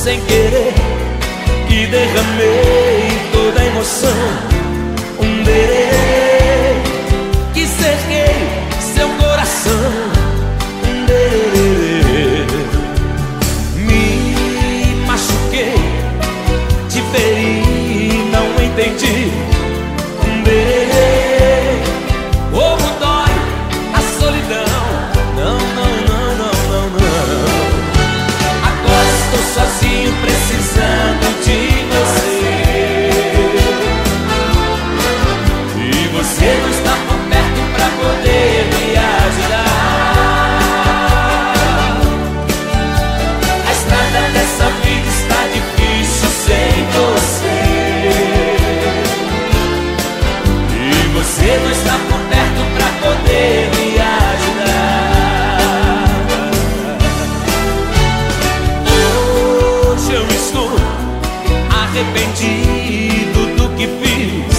sem querer, que derramei toda a emoção. Que cerquei seu coração. Me machuquei, te feri, não entendi. Como dói a solidão. Não, não, não, não, não, não. Agora estou sozinho, precisando de você. E você não está por perto pra poder me ajudar. A estrada dessa vida está difícil sem você. E você não está por perto pra poder me ajudar. Hoje eu estou arrependido do que fiz.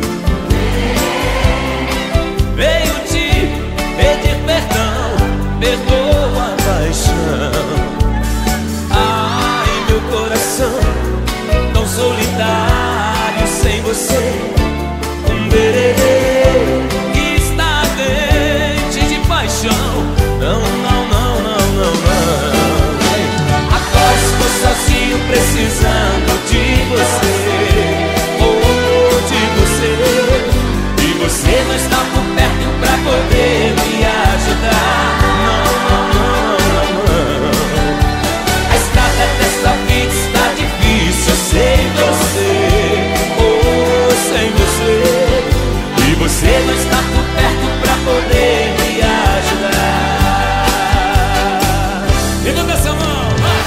Veio te pedir perdão, perdoa a paixão. Ai, meu coração, tão solitário sem você. Que está ardente de paixão. Não, não, não, não, não, não. Agora estou sozinho, precisando de você. De você. E você não está por perto pra poder me ajudar. Não, não, não, não, não. A estrada dessa vida está difícil sem você. Sem você. E você não está por perto pra poder me ajudar. Levanta essa mão, vai!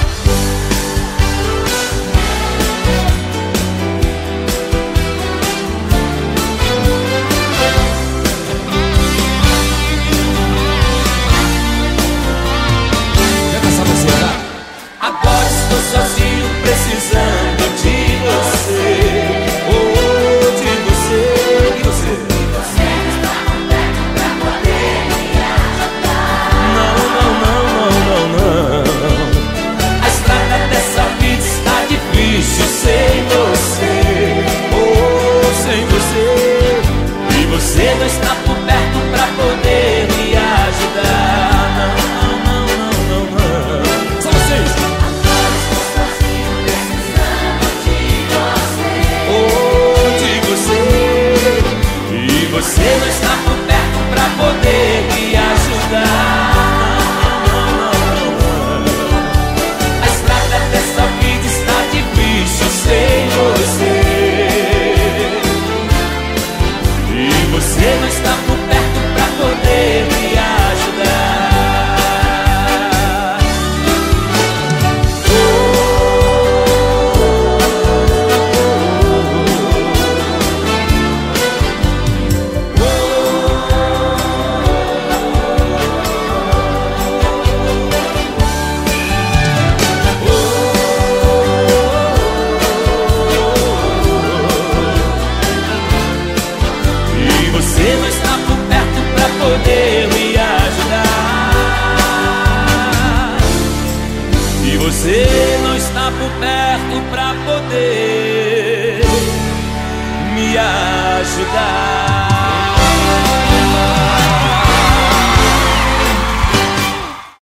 Agora estou sozinho, precisando de você. De você, de você. Você não está por perto pra poder me ajudar. Não, não, não, não, não, não. A estrada dessa vida está difícil sem você. Sem você. E você não está por perto pra poder me ajudar. Não, não, não, não, não. Só vocês. Agora estou sozinho, precisando de você. De você. E você não está por perto pra poder me ajudar. Não, não, não, não. A estrada dessa vida está difícil sem você. E você não está por perto pra poder me ajudar. E você não está por perto pra poder me ajudar. E você não está por perto pra poder me ajudar.